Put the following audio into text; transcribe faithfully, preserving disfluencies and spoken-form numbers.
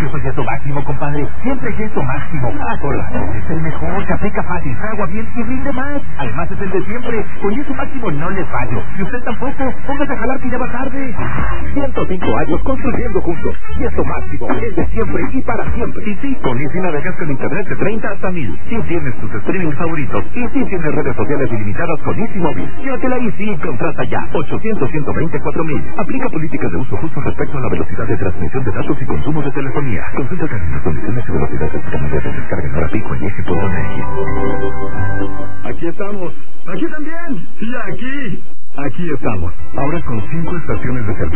Yo soy Yeso Máximo, compadre. Siempre Yeso Máximo. Ah, Colado es el mejor. Se aplica fácil, agua bien y rinde más. Además es el de siempre. Con Yeso Máximo no le fallo. Y usted tampoco. Póngase a jalar que ya va tarde. ciento cinco años construyendo juntos. Yeso Máximo, el de siempre y para siempre. Y sí, con Easy navegas con internet de treinta hasta mil. Sí tienes tus streaming favoritos. Y sí tienes redes sociales ilimitadas con Easy Móvil. Llévatela Easy y contrata ya. ochocientos, ciento veinticuatro mil. Aplica políticas de uso justo respecto a la velocidad de transmisión de datos y consumo de telefonía. Consulta términos, condiciones y velocidades de descarga en hora pico en Easy punto m x. Aquí estamos. Aquí también. Y aquí. Aquí estamos. Ahora con cinco estaciones de servicio.